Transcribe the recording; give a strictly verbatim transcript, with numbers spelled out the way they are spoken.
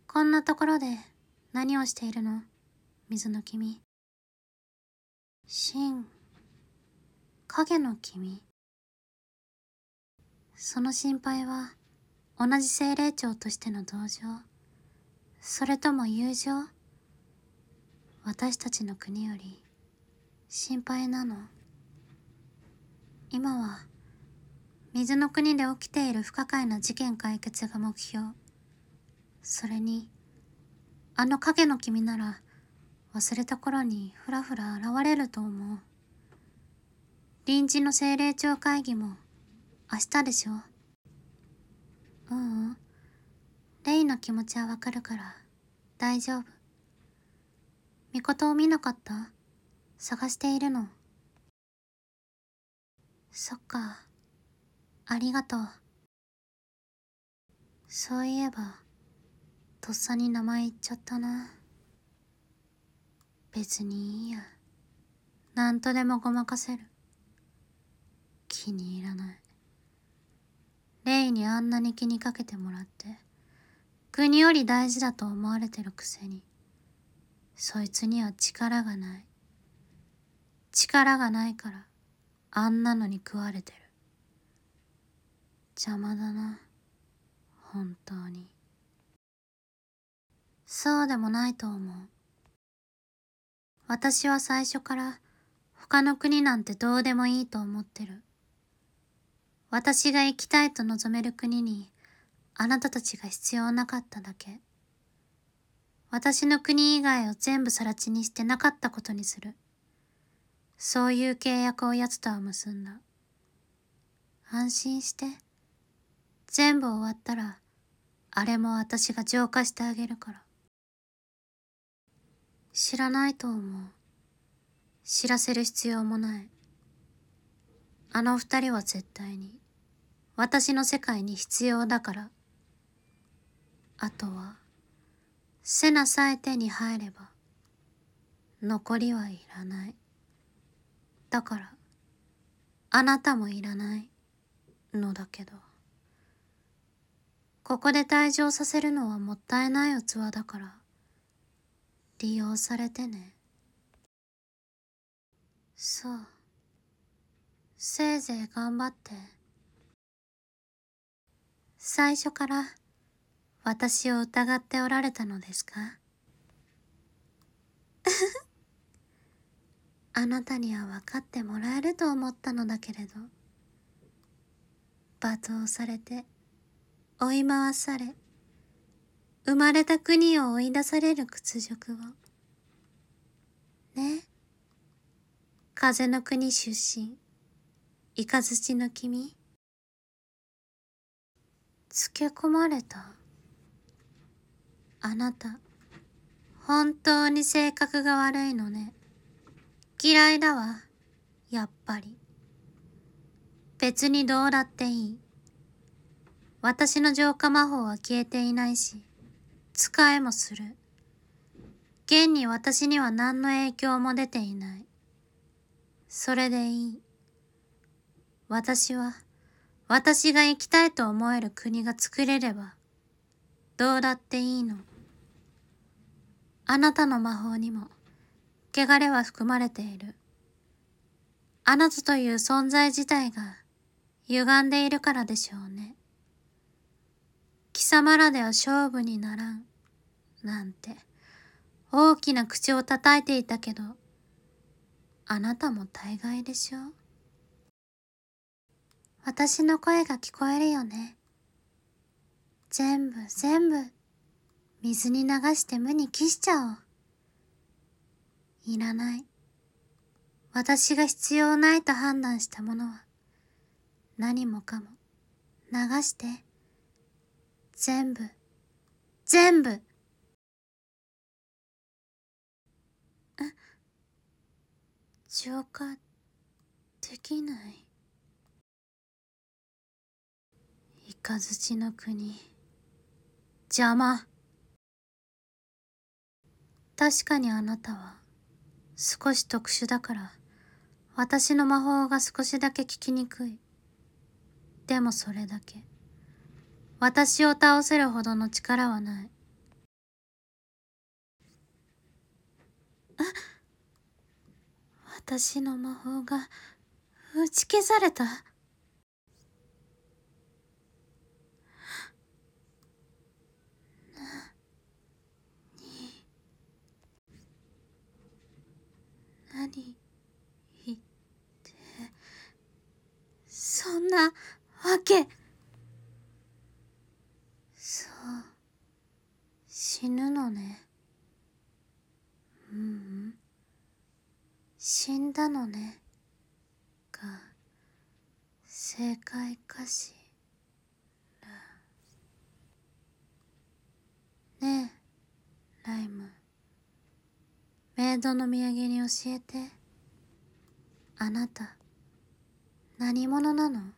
こんなところで何をしているの？水の君。シン、影の君。その心配は同じ精霊長としての同情、それとも友情？私たちの国より心配なの？今は水の国で起きている不可解な事件解決が目標。それにあの影の君なら忘れた頃にふらふら現れると思う。臨時の精霊長会議も明日でしょ？ううん、レイの気持ちはわかるから大丈夫。ミコトを見なかった？探しているの。そっか、ありがとう。そういえばとっさに名前言っちゃったな。別にいいや。なんとでもごまかせる。気に入らない。レイにあんなに気にかけてもらって国より大事だと思われてるくせに、そいつには力がない。力がないからあんなのに食われてる。邪魔だな、本当に。そうでもないと思う。私は最初から他の国なんてどうでもいいと思ってる。私が行きたいと望める国にあなたたちが必要なかっただけ。私の国以外を全部更地にしてなかったことにする。そういう契約を奴とは結んだ。安心して。全部終わったらあれも私が浄化してあげるから。知らないと思う。知らせる必要もない。あの二人は絶対に私の世界に必要だから。あとはセナさえ手に入れば残りはいらない。だからあなたもいらないのだけど、ここで退場させるのはもったいない器だから利用されてね。そう、せいぜい頑張って。最初から私を疑っておられたのですか？あなたには分かってもらえると思ったのだけれど、罵倒されて追い回され、生まれた国を追い出される屈辱を。ね、風の国出身、イカズチの君。つけ込まれた。あなた、本当に性格が悪いのね。嫌いだわ、やっぱり。別にどうだっていい。私の浄化魔法は消えていないし、使えもする。現に私には何の影響も出ていない。それでいい。私は、私が行きたいと思える国が作れれば、どうだっていいの。あなたの魔法にも、汚れは含まれている。あなたという存在自体が、歪んでいるからでしょうね。貴様らでは勝負にならん、なんて、大きな口を叩いていたけど、あなたも大概でしょ。私の声が聞こえるよね。全部全部水に流して無に帰しちゃおう。いらない。私が必要ないと判断したものは何もかも流して。全部全部。え、浄化できない。イカズチの国、邪魔。確かにあなたは少し特殊だから私の魔法が少しだけ効きにくい。でもそれだけ。私を倒せるほどの力はない。 私の魔法が打ち消された。何言って、そんなわけ。そう、死ぬのね。ううん、死んだのねが正解かしら。ねえライム、メイドの土産に教えて。あなた何者なの？